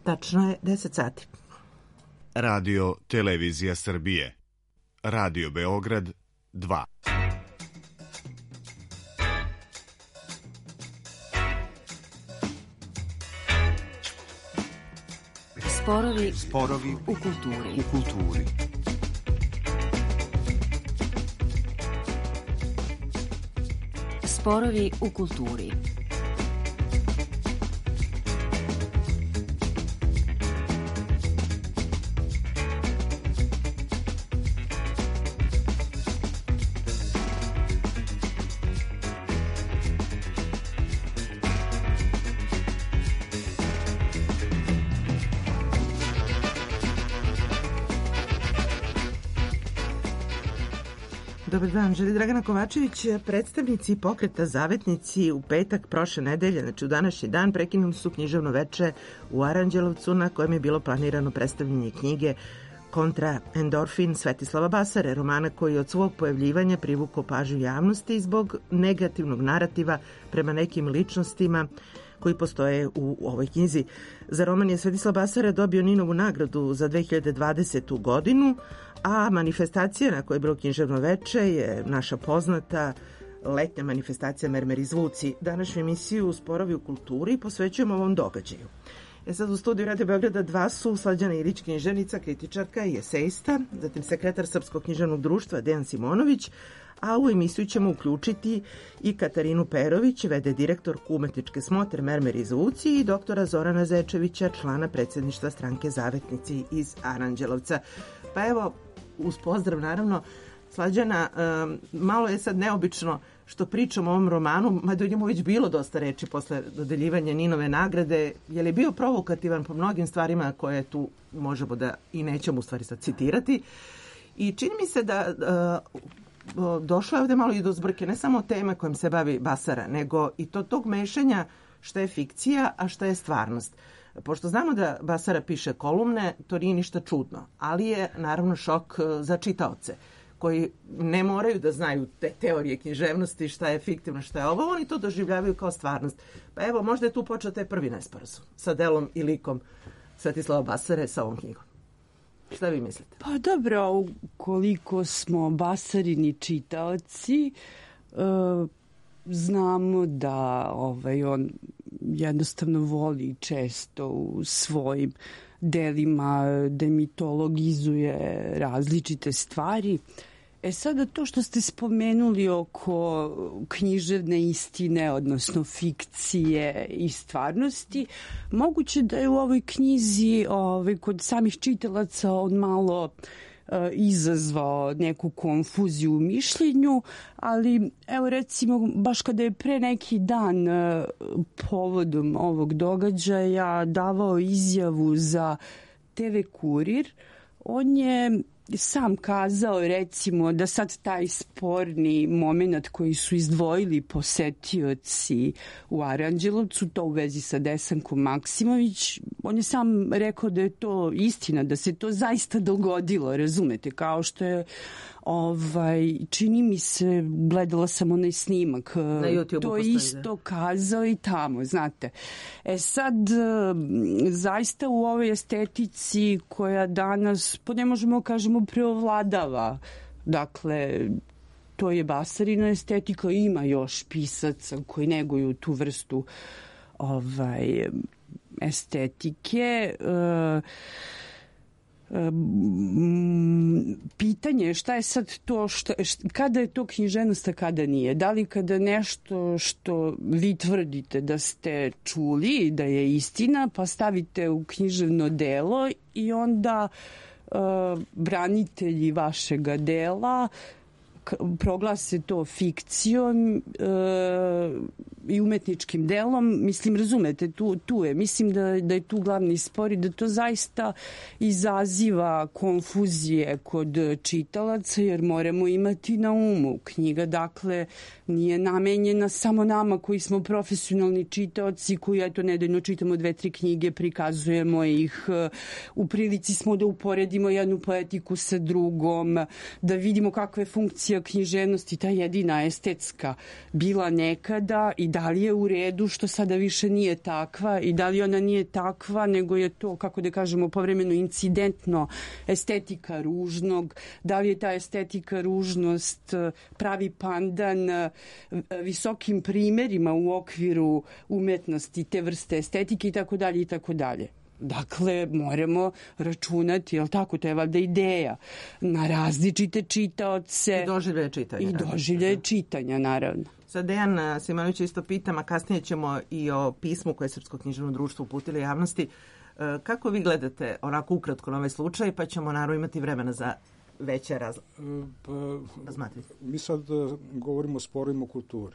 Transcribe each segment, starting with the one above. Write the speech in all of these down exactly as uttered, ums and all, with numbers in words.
Tačno je deset sati. Radio Televizija Srbije. Radio Beograd dva. Sporovi, Sporovi u kulturi. U kulturi. Sporovi u kulturi. Dobar dan, želi Dragana Kovačević. Predstavnici pokreta Zavetnici u petak prošle nedelje, znači u današnji dan, prekinuli su književno veče u Aranđelovcu na kojem je bilo planirano predstavljanje knjige Kontra endorfin Svetislava Basare, romana koji od svog pojavljivanja privukao pažnju javnosti zbog negativnog narativa prema nekim ličnostima koji postoje u ovoj knjizi. Za roman je Svetislav Basara dobio Ninovu nagradu za dve hiljade dvadesetu godinu, a manifestacija na kojoj je bilo književno veče je naša poznata letnja manifestacija Mermeri zvuci. Današnju emisiju Sporovi u kulturi posvećujemo ovom događaju. E sad u studiju Radio Beograda dva su Slađana Ilić, književnica, kritičarka i esejista, zatim sekretar Srpskog književnog društva Dejan Simonović, a u emisiju ćemo uključiti i Katarinu Perović, v d direktorku umetničke smotre Mermeri zvuci i doktora Zorana Zečevića, člana predsjedništva stranke Zavetnici iz Aranđelovca. Pa evo, uz pozdrav naravno, Slađana, malo je sad neobično što pričamo o ovom romanu, mada je njemu već bilo dosta reči posle dodeljivanja Ninove nagrade. Je li bio provokativan po mnogim stvarima koje tu možemo da i nećemo u stvari sad citirati. I čini mi se da uh, došlo je ovde malo i do zbrke, ne samo teme kojim se bavi Basara, nego i to tog mešanja šta je fikcija, a šta je stvarnost. Pošto znamo da Basara piše kolumne, to nije ništa čudno, ali je naravno šok za čitaoce koji ne moraju da znaju te teorije književnosti, šta je fiktivno, šta je ovo, oni to doživljavaju kao stvarnost. Pa evo, možda je tu počeo taj prvi nesporazum sa delom i likom Svetislava Basare sa ovom knjigom. Šta vi mislite? Pa dobro, ukoliko smo Basarini čitaoci, uh, znamo da ovaj, on jednostavno voli često u svojim delima da mitologizuje različite stvari. E sada to što ste spomenuli oko književne istine, odnosno fikcije i stvarnosti, moguće da je u ovoj knjizi ovaj, kod samih čitalaca on malo izazvao neku konfuziju u mišljenju, ali evo recimo baš kada je pre neki dan povodom ovog događaja davao izjavu za te ve Kurir, on je sam kazao recimo da sad taj sporni moment koji su izdvojili posetioci u Aranđelovcu, to u vezi sa Desankom Maksimović, on je sam rekao da je to istina, da se to zaista dogodilo, razumete, kao što je ovaj, čini mi se, gledala sam onaj snimak, na YouTube to je isto kazao i tamo, znate. E sad, zaista u ovoj estetici koja danas, pa ne možemo kažemo preovladava, dakle, to je Basarina estetika, ima još pisaca koji neguju tu vrstu ovaj, estetike. Uh, pitanje je šta je sad to, šta, kada je to književnost, a kada nije. Da li kada nešto što vi tvrdite da ste čuli, da je istina, pa stavite u književno delo i onda uh, branitelji vašega dela proglase to fikcijom e, i umetničkim delom. Mislim, razumete, tu, tu je. Mislim da, da je tu glavni spor i da to zaista izaziva konfuzije kod čitalaca, jer moramo imati na umu. Knjiga, dakle, nije namenjena samo nama koji smo profesionalni čitaoci, koji, eto, nedeljno čitamo dve, tri knjige, prikazujemo ih, u prilici smo da uporedimo jednu poetiku sa drugom, da vidimo kakva je funkcija književnosti, ta jedina estetska bila nekada i da li je u redu što sada više nije takva i da li ona nije takva, nego je to, kako da kažemo, povremeno incidentno estetika ružnog, da li je ta estetika ružnost pravi pandan visokim primerima u okviru umetnosti te vrste estetike i tako dalje i tako dalje. Dakle, moramo računati, jel tako, to je valjda ideja, na različite čitaoce. I doživlje čitanja. I doživlje čitanja, naravno. Sad Dejan Simanović isto pitam, a kasnije ćemo i o pismu koje je Srpsko književno društvo uputilo javnosti. Kako vi gledate onako ukratko na ovaj slučaj, pa ćemo naravno imati vremena za veće raz... pa, razmatriti? Mi sad govorimo o sporovima u kulturi,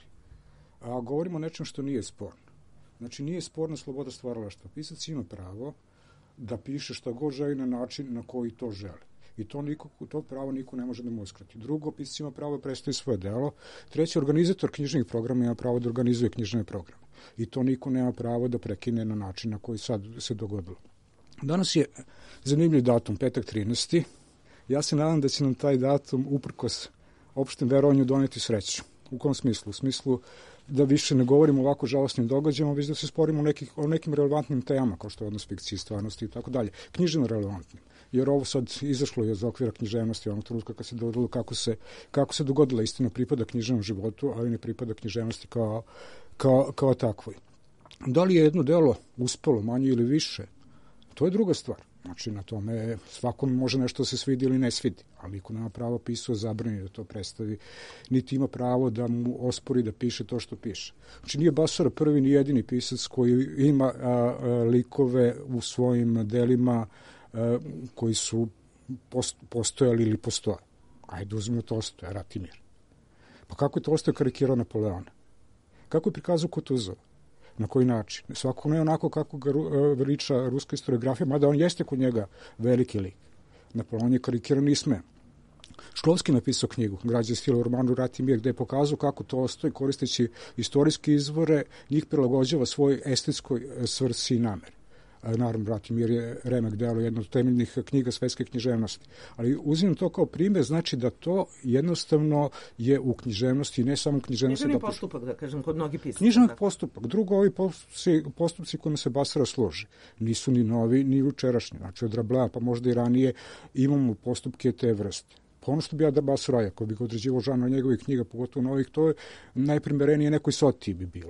a govorimo o nečem što nije sporno. Znači, nije sporna sloboda stvaralaštva. Pisac ima pravo da piše šta god želi na način na koji to želi. I to, niko, to pravo niko ne može da mu uskrati. Drugo, pisac ima pravo da predstavi svoje delo. Treći, organizator knjižnih programa ima pravo da organizuje knjižne programe. I to niko nema pravo da prekine na način na koji sad se dogodilo. Danas je zanimljiv datum, petak trinaesti. Ja se nadam da će nam taj datum, uprkos opštem verovanju, doneti sreću. U kom smislu? U smislu da više ne govorimo o ovako žalostnim događajima, već da se sporimo o, nekih, o nekim relevantnim temama, kao što je odnos fikcije, stvarnosti i tako dalje. Književno relevantnim. Jer ovo sad izašlo je iz okvira književnosti onog trenutka kad se dogodilo kako se, kako se dogodila. Istina pripada književnom životu, ali ne pripada književnosti kao, kao, kao takvoj. Da li je jedno delo uspelo manje ili više, to je druga stvar. Znači, na tome svakom može nešto se svidi ili ne svidi, ali niko nema pravo pisao zabrani da to predstavi, niti ima pravo da mu ospori da piše to što piše. Znači, nije Basara prvi ni jedini pisac koji ima a, a, likove u svojim delima a, koji su post, postojali ili postoje. Ajde, uzmimo Tolstoja, Rat i mir. Pa kako je Tolstoj karikirao Napoleona? Kako je prikazao Kutuzova? Na koji način? Svako ne onako kako ga veliča ruska historiografija, mada on jeste kod njega veliki lik. Napoleon je karikiran Ismem. Šklovski napisao knjigu Građe stila u romanu Rat i mir, gde je pokazao kako Tolstoj, koristeći istorijske izvore, njih prilagođava svoj estetskoj svrsi i nameri. Naravno, Rat i mir je remek delo, jedna od temeljnih knjiga svetske književnosti. Ali uzimam to kao primjer, znači da to jednostavno je u književnosti i ne samo u književnosti. Književni postupak, da kažem, kod mnogih pisana. Književni postupak. Drugo, ovi postupci, postupci kojima se Basara služi nisu ni novi, ni učerašnji. Znači, od Rablea, pa možda i ranije, imamo postupke te vrste. Pa ono što bi ja da Basara, ako bi ga određivo žanr njegovih knjiga, pogotovo novih, to je najprimerenije nekoj soti bi bilo.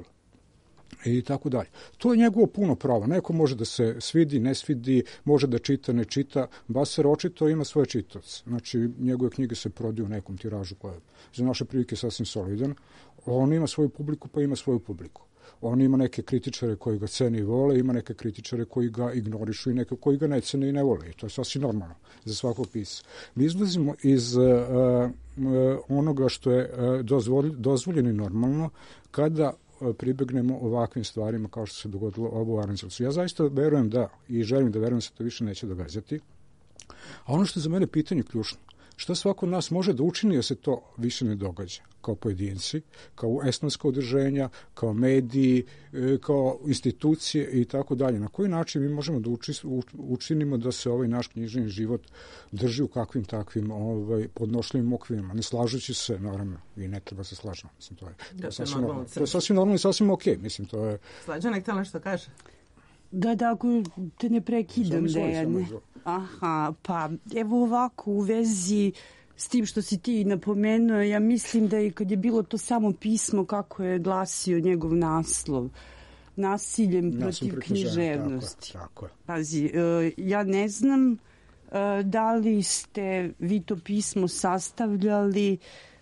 I tako dalje. To je njegovo puno pravo. Neko može da se svidi, ne svidi, može da čita, ne čita. Basar očito ima svoje čitaoce. Znači, njegove knjige se prodaju u nekom tiražu koja je za naše prilike sasvim solidan. On ima svoju publiku, pa ima svoju publiku. On ima neke kritičare koji ga cene i vole, ima neke kritičare koji ga ignorišu i neke koji ga ne cene i ne vole. I to je sasvim normalno za svakog pisa. Mi izlazimo iz uh, uh, onoga što je uh, dozvolj, dozvoljeno i normalno kada pribegnemo ovakvim stvarima kao što se dogodilo ovo u Aranđelovcu. Ja zaista verujem da i želim da verujem da se to više neće događati. A ono što je za mene pitanje ključno, šta svako od nas može da učini da se to više ne događa? Kao pojedinci, kao esnonska udruženja, kao mediji, kao institucije i tako dalje. Na koji način mi možemo da uči, učinimo da se ovaj naš književni život drži u kakvim takvim ovaj, podnošljivim okvirima, ne slažući se, naravno, i ne treba se slažemo. Mislim, to je, da, to je sasvim normalno. normalno. To je sasvim normalno i sasvim okej. Okay. Mislim, to je... Slađana, htjela nešto kaže? Da, da, ako te ne prekidam, Dejane. Aha, pa evo ovako u vezi s tim što si ti napomenuo, ja mislim da i kad je bilo to samo pismo kako je glasio njegov naslov, nasiljem protiv književnosti. Tako, tako je. Pazi, ja ne znam da li ste vi to pismo sastavljali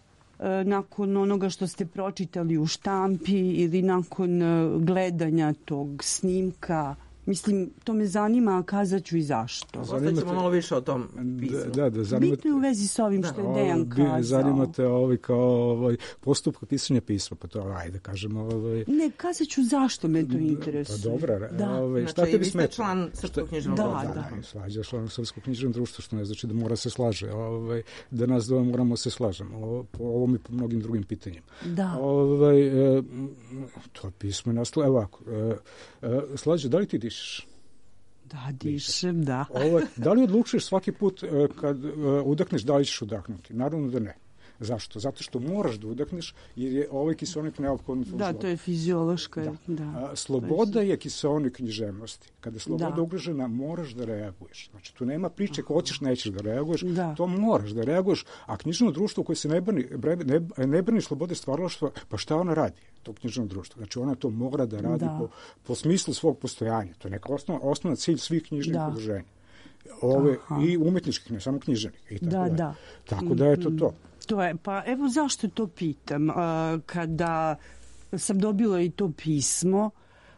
nakon onoga što ste pročitali u štampi ili nakon gledanja tog snimka. Mislim, to me zanima, a kazat ću i zašto. Ostaćemo malo više o tom pismu. Da, da, zanimate, bitno je u vezi s ovim što je Dejan kazao. Zanimate ovaj, kao ovaj, postupak pisanja pisma, pa to ajde kažemo. Ovaj... Ne, kazat ću zašto me to interesuje. Pa dobro, da. Ovaj, znači, šta tebi smeta? Znači, član Srpskog književnog društva. Da, da, da. Slađa član Srpskog književnog društva, što ne znači da mora se slaže. Ovaj, da nas dvoje moramo se slažemo. Ovo, po ovom i po mnogim drugim pitanjima. Da. Ovaj, e, to pismo je nastalo. Evo ovako, e, e, Slađa, da li ti dišeš? Da, dišem, da. Ovo, da li odlučuješ svaki put uh, kad uh, udakneš, da li ćeš udahnuti? Naravno da ne. Zašto? Zato što moraš da udakneš jer je ovaj kiseonik neophodan. Da, to je fiziološka. Da. Da. A, sloboda je kiseonik književnosti. Kada je sloboda da. ugrožena, moraš da reaguješ. Znači, tu nema priče ko hoćeš, nećeš da reaguješ. Da. To moraš da reaguješ. A književno društvo koje se ne brani, ne, ne brani slobode stvaralaštva, pa šta ona radi? To književno društvo. Znači, ona to mora da radi da. Po, po smislu svog postojanja. To je neka osnovna, osnovna cilj svih književnih da. udruženja. Ove, i umetničkih, ne samo književnih. I tako da, da. Tako da je to to. To je, pa evo zašto to pitam. Kada sam dobila i to pismo,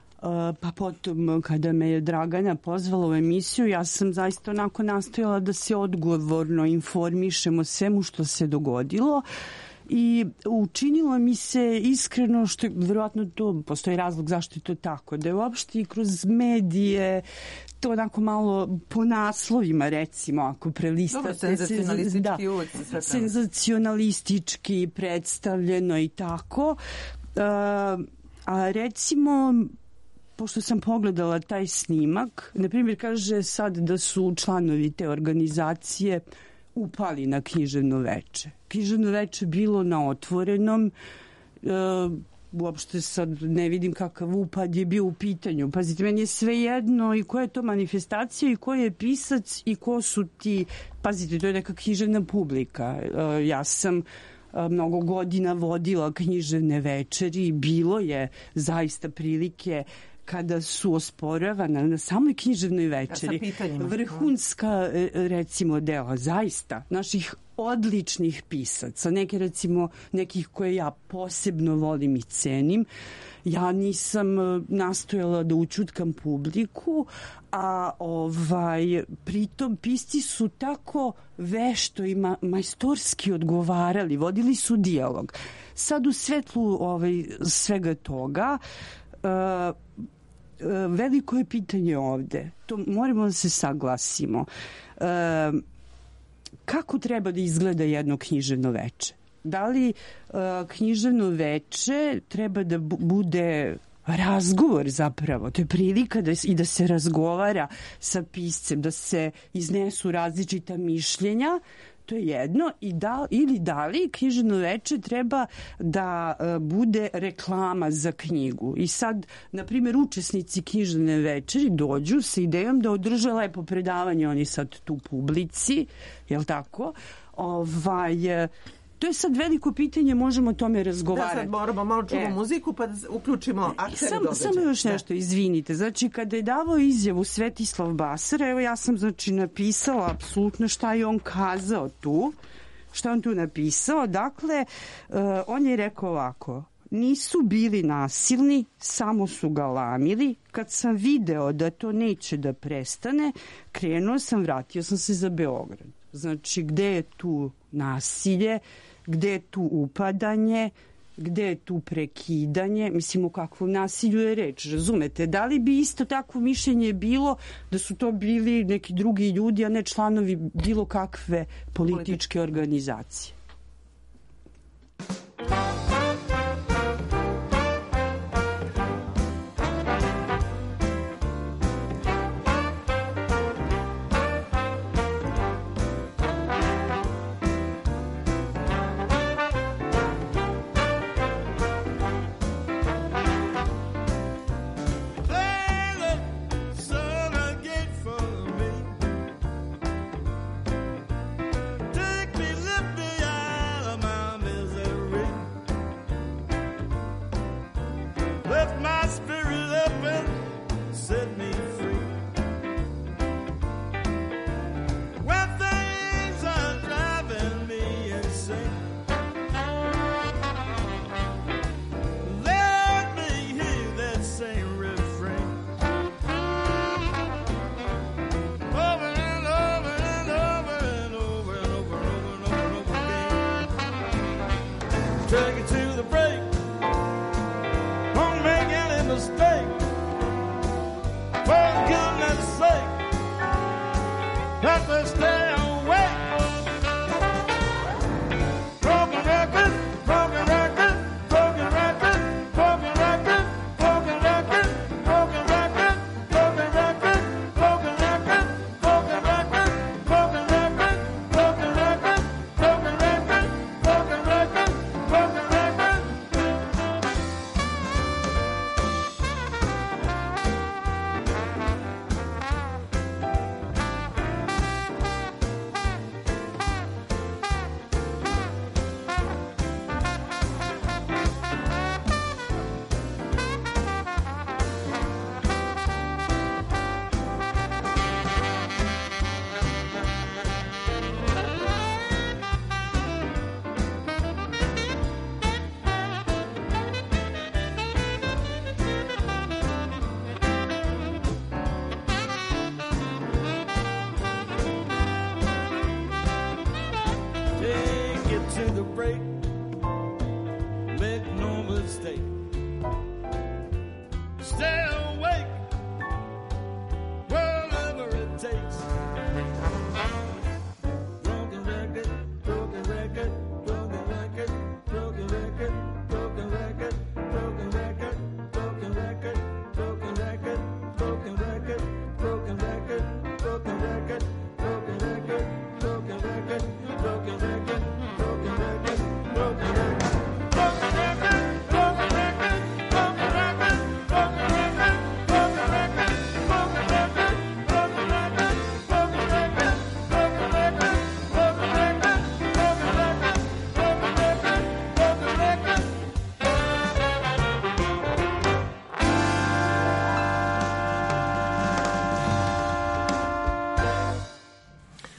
pa potom kada me je Dragana pozvala u emisiju, ja sam zaista onako nastojala da se odgovorno informišem o svemu što se dogodilo i učinilo mi se iskreno, što je verovatno to, postoji razlog zašto je to tako, da je uopšte i kroz medije to onako malo po naslovima, recimo, ako prelistate. Dobro, senzacionalistički da, uvek se sve senzacionalistički predstavljeno i tako. Uh, a recimo, pošto sam pogledala taj snimak, na primjer kaže sad da su članovi te organizacije upali na književno veče. Književno veče bilo na otvorenom, uh, uopšte sad ne vidim kakav upad je bio u pitanju. Pazite, meni je sve jedno i koja je to manifestacija i ko je pisac i ko su ti, pazite, to je neka književna publika. Ja sam mnogo godina vodila književne večeri i bilo je zaista prilike kada su osporavana na samoj književnoj večeri vrhunska, recimo, dela, zaista, naših odličnih pisaca, neke, recimo, nekih koje ja posebno volim i cenim. Ja nisam nastojala da učutkam publiku, a ovaj, pritom pisci su tako vešto i ma, majstorski odgovarali, vodili su dijalog. Sad u svetlu ovaj, svega toga, uh, veliko je pitanje ovde. To moramo da se saglasimo. E, kako treba da izgleda jedno književno veče? Da li e, književno veče treba da bude razgovor zapravo? To je prilika da, i da se razgovara sa piscem, da se iznesu različita mišljenja. To je jedno. I da, ili da li književno veče treba da uh, bude reklama za knjigu. I sad, na primjer, učesnici književne večeri dođu sa idejom da održe lepo predavanje, oni sad tu publici, jel tako? Ovaj... Uh, To je sad veliko pitanje, možemo o tome razgovarati. Da, sad moramo malo čuvu e. muziku pa da uključimo aktere Sam, događaja. Samo još nešto, izvinite. Znači, kada je davao izjavu Svetislav Basara, evo ja sam znači napisala apsolutno šta je on kazao tu, šta on tu napisao. Dakle, uh, on je rekao ovako: nisu bili nasilni, samo su galamili. Kad sam video da to neće da prestane, krenuo sam, vratio sam se za Beograd. Znači, gde je tu nasilje, gde je tu upadanje, gde je tu prekidanje, mislim o kakvom nasilju je reč, razumete? Da li bi isto takvo mišljenje bilo da su to bili neki drugi ljudi, a ne članovi bilo kakve političke organizacije? Take me, lift me,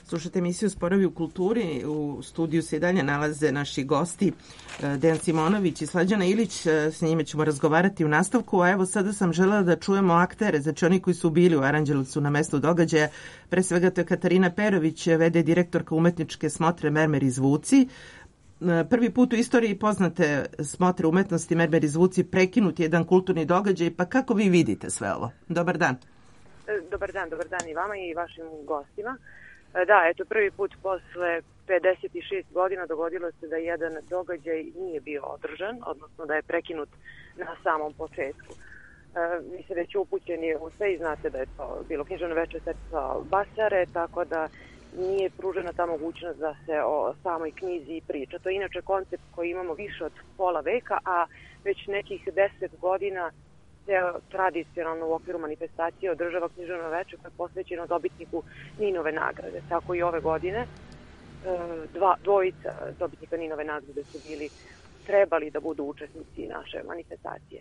Slušajte emisiju Sporovi u kulturi. U studiju se i dalje nalaze naši gosti Dejan Simonović i Slađana Ilić. S njime ćemo razgovarati u nastavku. A evo sada sam želela da čujemo aktere, znači oni koji su bili u Aranđelovcu na mestu događaja. Pre svega to je Katarina Perović, v d direktorka umetničke smotre Mermer i zvuci. Prvi put u istoriji poznate smotre umetnosti Mermer i zvuci prekinuti jedan kulturni događaj. Pa kako vi vidite sve ovo? Dobar dan. Dobar dan, dobar dan i vama i vašim gostima. Da, eto, prvi put posle pedeset šest godina dogodilo se da jedan događaj nije bio održan, odnosno da je prekinut na samom početku. E, vi ste već upućeni u sve i znate da je to bilo književno veče srca Basare, tako da nije pružena ta mogućnost da se o samoj knjizi priča. To je inače koncept koji imamo više od pola veka, a već nekih deset godina tradicionalno u okviru manifestacije održava književno veče koje je posvećeno dobitniku Ninove nagrade. Tako i ove godine dva, dvojica dobitnika Ninove nagrade su bili trebali da budu učesnici naše manifestacije.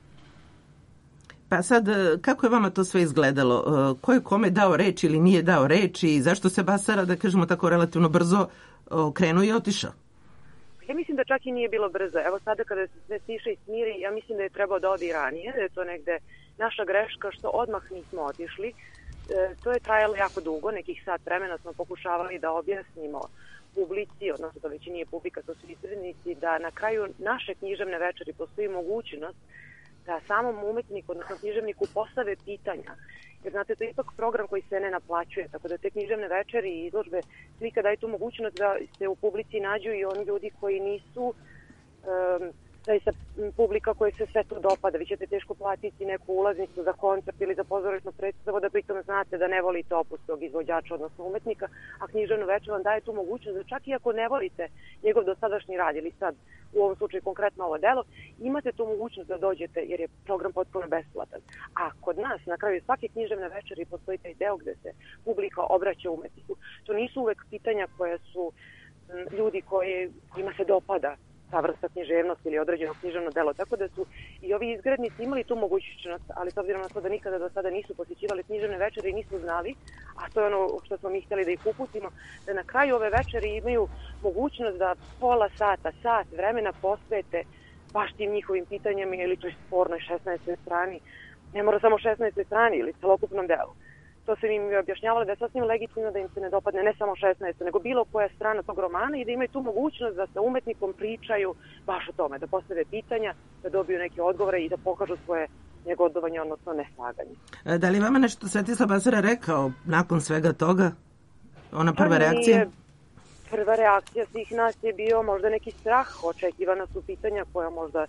Pa sad, kako je vama to sve izgledalo? Ko je kome dao reč ili nije dao reč i zašto se Basara, da kažemo tako, relativno brzo krenuo i otišao? Ja mislim da čak i nije bilo brzo. Evo sada kada se sve stiše i smiri, ja mislim da je trebao da ode i ranije, da je to negde naša greška što odmah nismo otišli. E, to je trajalo jako dugo, nekih sat vremena smo pokušavali da objasnimo publici, odnosno to već nije publika, to su izrednici, da na kraju naše književne večeri postoji mogućnost da samom umetniku, odnosno književniku postave pitanja. Jer znate, to je ipak program koji se ne naplaćuje, tako da te književne večeri i izložbe slika daju tu mogućnost da se u publici nađu i oni ljudi koji nisu um, zaista publika koje se sve to dopada. Vi ćete teško platiti neku ulaznicu za koncert ili za pozorišnu predstavu, da pritom znate da ne volite opus tog izvođača, odnosno umetnika, a književno večer vam daje tu mogućnost da čak i ako ne volite njegov dosadašnji rad ili sad u ovom slučaju konkretno ovo delo, imate tu mogućnost da dođete jer je program potpuno besplatan. A kod nas na kraju svake književne večeri postoji taj deo gde se publika obraća umetniku. To nisu uvek pitanja koje su m, ljudi koji, kojima se dopada ta vrsta književnosti ili određeno književno delo. Tako da su i ovi izgrednici imali tu mogućnost, ali s obzirom na to da nikada do sada nisu posjećivali književne večeri i nisu znali, a to je ono što smo mi htjeli da ih uputimo, da na kraju ove večeri imaju mogućnost da pola sata, sat vremena posvete baš tim njihovim pitanjima ili toj spornoj šesnaestoj strani. Ne mora samo šesnaestoj strani ili celokupnom delu. To se im objašnjavalo da je sasvim legitimno da im se ne dopadne ne samo šesnaesta, nego bilo koja strana tog romana i da imaju tu mogućnost da sa umetnikom pričaju baš o tome, da postave pitanja, da dobiju neke odgovore i da pokažu svoje negodovanje, odnosno neslaganje. Da li vama nešto Svetislav Basara rekao nakon svega toga? Ona prva pa reakcija? Nije, prva reakcija svih nas je bio možda neki strah, očekivana su pitanja koja možda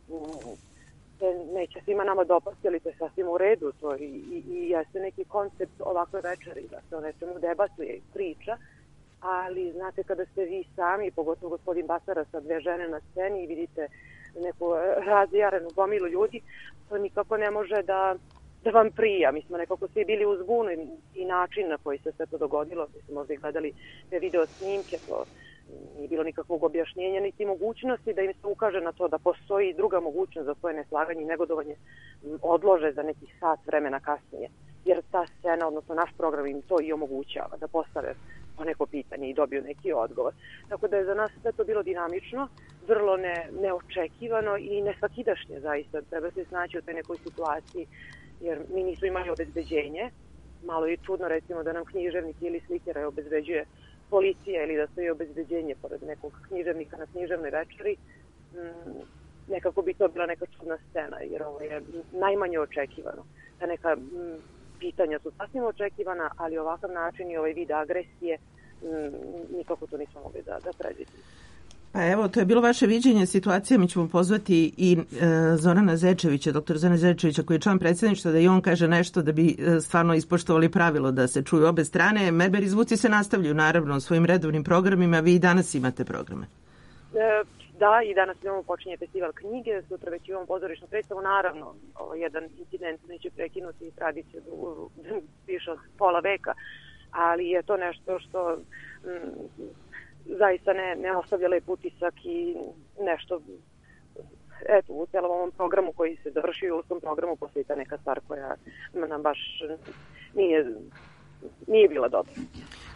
neće svima nama dopasti, ali to je sasvim u redu, to i, i, i jeste neki koncept ovakve večeri, da se o nečemu debatuje i priča, ali znate kada ste vi sami, pogotovo gospodin Basara sa dve žene na sceni i vidite neku razjarenu gomilu ljudi, to nikako ne može da, da vam prija. Mi smo nekako svi bili u zbunu i, i način na koji se sve to dogodilo, mi smo možda i gledali te video snimke, to nije bilo nikakvog objašnjenja niti mogućnosti da im se ukaže na to da postoji druga mogućnost za svoje neslaganje i negodovanje odlože za nekih sat vremena kasnije. Jer ta scena, odnosno naš program im to i omogućava, da postave po neko pitanje i dobiju neki odgovor. Tako da je za nas sve to bilo dinamično, vrlo ne, neočekivano i nesvakidašnje zaista. Treba se snaći u toj nekoj situaciji, jer mi nismo imali obezbeđenje. Malo je čudno recimo da nam književnik ili slikera obezbeđuje policija ili da stoji obezbeđenje pored nekog književnika na književnoj večeri. Mm, nekako bi to bila neka čudna scena, jer ovo je najmanje očekivano. Ta neka mm, pitanja su sasvim očekivana, ali ovakav način i ovaj vid agresije mm, nikako to nismo mogli da, da predvidimo. Pa evo, to je bilo vaše viđenje situacije. Mi ćemo pozvati i e, Zorana Zečevića, doktor Zorana Zečevića, koji je član predsjedništva, da i on kaže nešto da bi e, stvarno ispoštovali pravilo da se čuju obe strane. Mermer i zvuci se nastavljaju, naravno, svojim redovnim programima. Vi i danas imate programe. E, da, i danas imamo počinje festival knjige, sutra već imamo pozorišnu predstavu. Naravno, ovo jedan incident neće prekinuti tradiciju više od pola veka, ali je to nešto što... Mm, zaista ne, ne ostavlja lep utisak i nešto, eto, u celom ovom programu koji se završio, u tom programu postoji ta neka stvar koja nam baš nije, nije bila dobra.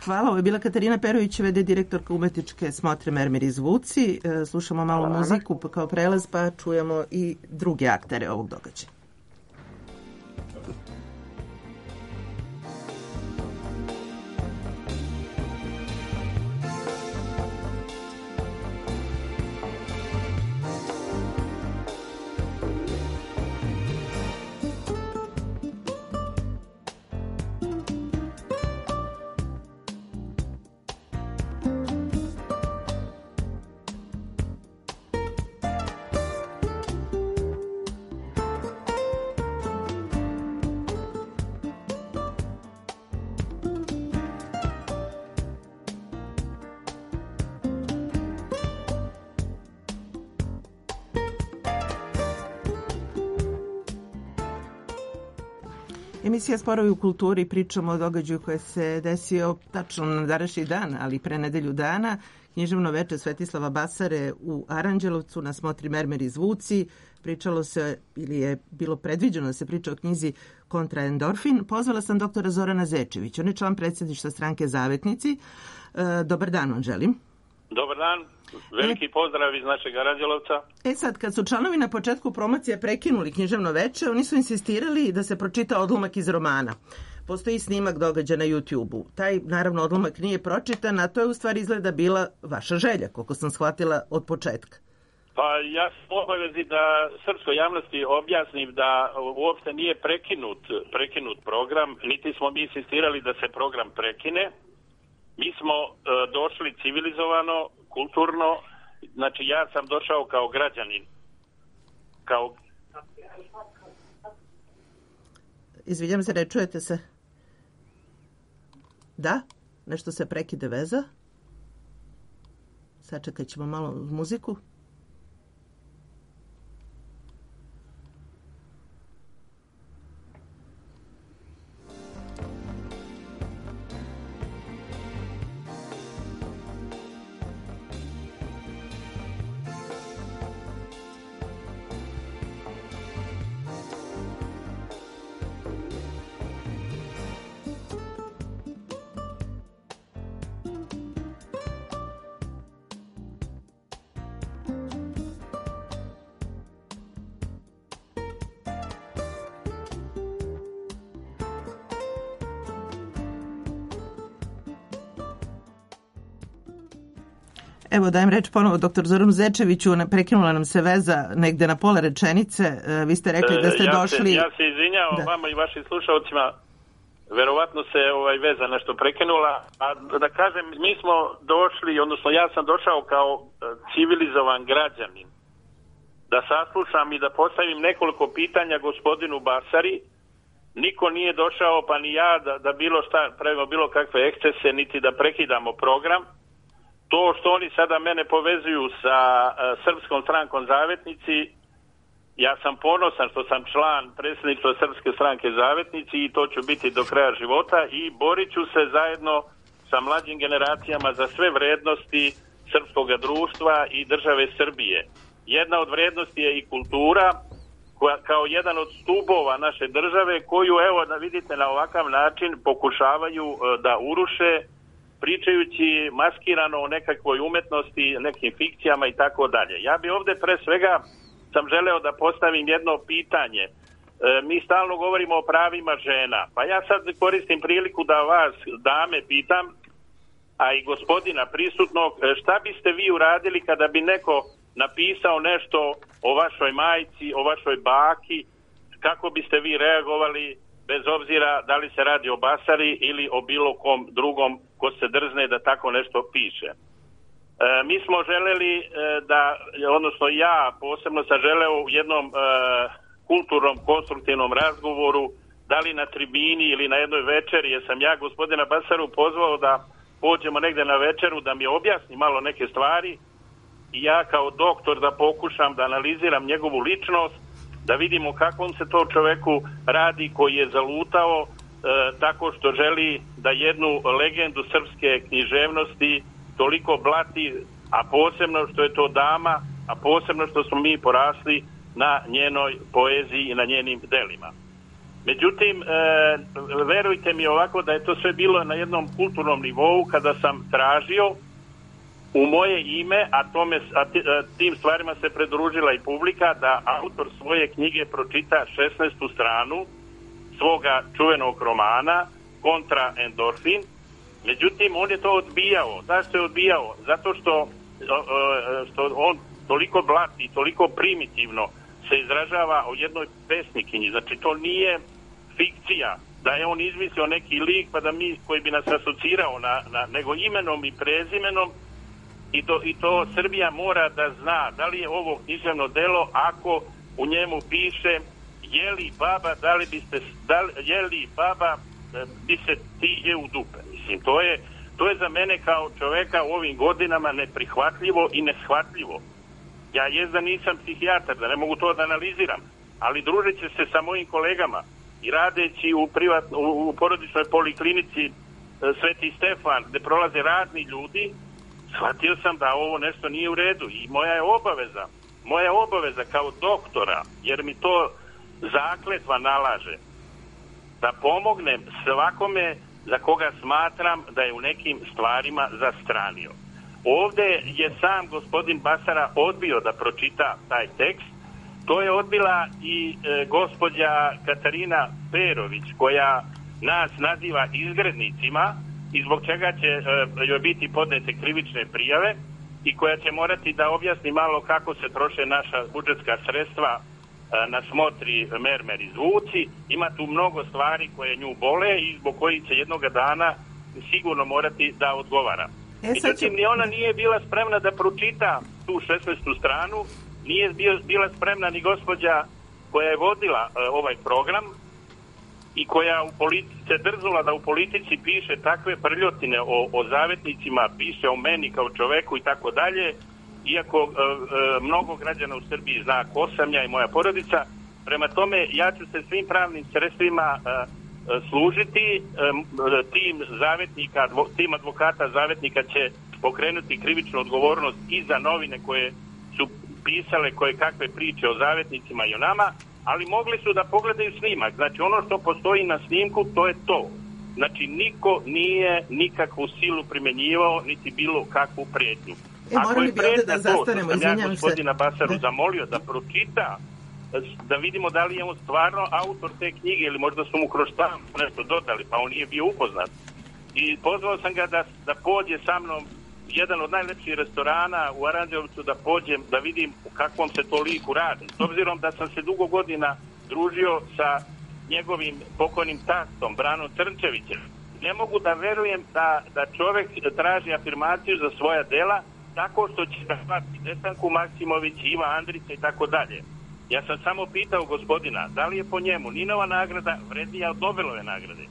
Hvala, ovo je bila Katarina Perović, v d direktorka umetničke smotre Mermeri zvuci. Slušamo malo Hvala. muziku kao prelaz, pa čujemo i druge aktere ovog događaja. Emisija Sporovi u kulturi, pričamo o događaju koje se desio tačno na današnji dan, ali pre nedelju dana. Književno veče Svetislava Basare u Aranđelovcu na smotri Mermeri zvuci. Pričalo se, ili je bilo predviđeno da se priča o knjizi Kontra endorfin. Pozvala sam doktora Zorana Zečevića. On je član predsjedništva stranke Zavetnici. E, dobar dan vam želim. Dobar dan. Veliki pozdrav iz našeg Aranđelovca. E sad, kad su članovi na početku promocije prekinuli književno veče, oni su insistirali da se pročita odlomak iz romana. Postoji snimak događaja na YouTube-u. Taj, naravno, odlomak nije pročitan, a to je u stvari izgleda bila vaša želja, koliko sam shvatila od početka. Pa ja sam obavezi da srpskoj javnosti objasnim da uopšte nije prekinut, prekinut program, niti smo mi insistirali da se program prekine. Mi smo e, došli civilizovano, kulturno, znači ja sam došao kao građanin. Kao... Izvinjam se, ne čujete se? Da? Nešto se prekide veza? Sačekat ćemo malo muziku. Evo, dajem reč ponovo doktor Zoranu Zečeviću, prekinula nam se veza negde na pola rečenice. Vi ste rekli da ste ja došli... Se, ja se izvinjavam da. vama i vašim slušalcima, verovatno se ovaj veza nešto prekinula, a da kažem, mi smo došli, odnosno ja sam došao kao civilizovan građanin, da saslušam i da postavim nekoliko pitanja gospodinu Basari. Niko nije došao, pa ni ja, da, da bilo šta pravimo bilo kakve ekscese, niti da prekidamo program. To što oni sada mene povezuju sa uh, Srpskom strankom Zavetnici, ja sam ponosan što sam član predsjedništva Srpske stranke Zavetnici i to ću biti do kraja života i borit ću se zajedno sa mlađim generacijama za sve vrednosti srpskog društva i države Srbije. Jedna od vrednosti je i kultura, koja kao jedan od stubova naše države, koju, evo, da vidite, na ovakav način pokušavaju uh, da uruše, pričajući maskirano o nekakvoj umetnosti, nekim fikcijama i tako dalje. Ja bi ovdje pre svega sam želeo da postavim jedno pitanje. E, mi stalno govorimo o pravima žena. Pa ja sad koristim priliku da vas, dame, pitam, a i gospodina prisutnog, šta biste vi uradili kada bi neko napisao nešto o vašoj majci, o vašoj baki, kako biste vi reagovali, bez obzira da li se radi o Basari ili o bilo kom drugom ko se drzne da tako nešto piše. E, mi smo želeli e, da, odnosno ja posebno sam želeo u jednom e, kulturnom, konstruktivnom razgovoru, da li na tribini ili na jednoj večeri, jer sam ja gospodina Basaru pozvao da pođemo negde na večeru da mi objasni malo neke stvari i ja kao doktor da pokušam da analiziram njegovu ličnost, da vidimo kakvom se to čoveku radi koji je zalutao e, tako što želi da jednu legendu srpske književnosti toliko blati, a posebno što je to dama, a posebno što smo mi porasli na njenoj poeziji i na njenim delima. Međutim, e, verujte mi ovako da je to sve bilo na jednom kulturnom nivou kada sam tražio u moje ime, a, tome, a tim stvarima se pridružila i publika, da autor svoje knjige pročita šesnaestu stranu svoga čuvenog romana Kontra endorfin. Međutim, on je to odbijao. Zašto je odbijao? Zato što, što on toliko blati, toliko primitivno se izražava o jednoj pesnikinji. Znači, to nije fikcija, da je on izmislio neki lik pa da mi, koji bi nas asocirao na, na, nego imenom i prezimenom. I to, I to Srbija mora da zna da li je ovo književno delo ako u njemu piše je li baba, da li biste, da li, je li baba bi se ti je u dupe. Mislim, to je, to je za mene kao čoveka u ovim godinama neprihvatljivo i neshvatljivo. Ja jezda nisam psihijatar, da ne mogu to da analiziram, ali družeći se sa mojim kolegama i radeći u, privat, u, u porodičnoj poliklinici Sveti Stefan, gde prolaze razni ljudi, shvatio sam da ovo nešto nije u redu i moja je obaveza, moja je obaveza kao doktora, jer mi to zakletva nalaže, da pomognem svakome za koga smatram da je u nekim stvarima zastranio. Ovde je sam gospodin Basara odbio da pročita taj tekst. To je odbila i e, gospođa Katarina Perović, koja nas naziva izgrednicima i zbog čega će e, joj biti podnete krivične prijave i koja će morati da objasni malo kako se troše naša budžetska sredstva e, na smotri mermer i zvuci. Ima tu mnogo stvari koje nju bole i zbog kojih će jednoga dana sigurno morati da odgovara. E, Međutim, ću... ni ona nije bila spremna da pročita tu šesnaestu stranu, nije bio, bila spremna ni gospođa koja je vodila e, ovaj program i koja u politici se drznula da u politici piše takve prljotine o, o zavetnicima, piše o meni kao čoveku i tako dalje, iako e, e, mnogo građana u Srbiji zna ko sam ja i moja porodica. Prema tome, ja ću se svim pravnim sredstvima e, služiti, tim zavetnika, tim advokata zavetnika će pokrenuti krivičnu odgovornost i za novine koje su pisale koje kakve priče o zavetnicima i o nama, ali mogli su da pogledaju snimak. Znači, ono što postoji na snimku, to je to. Znači, niko nije nikakvu silu primenjivao, niti bilo kakvu prijetnju. E, ako je pred da zastanemo, to, sam ja gospodina Basaru zamolio da pročita, da vidimo da li je on stvarno autor te knjige ili možda su mu kroz štampu nešto dodali, pa on nije bio upoznat. I pozvao sam ga da, da pođe sa mnom jedan od najlepših restorana u Aranđelovcu, da pođem, da vidim u kakvom se to liku radi. S obzirom da sam se dugo godina družio sa njegovim pokojnim tastom, Branom Crnčevićem, ne mogu da verujem da, da čovek traži afirmaciju za svoja dela tako što će da hvati Desanku Maksimović, Iva Andrića i tako dalje. Ja sam samo pitao gospodina, da li je po njemu Ninova nagrada vrednija od Nobelove nagrade?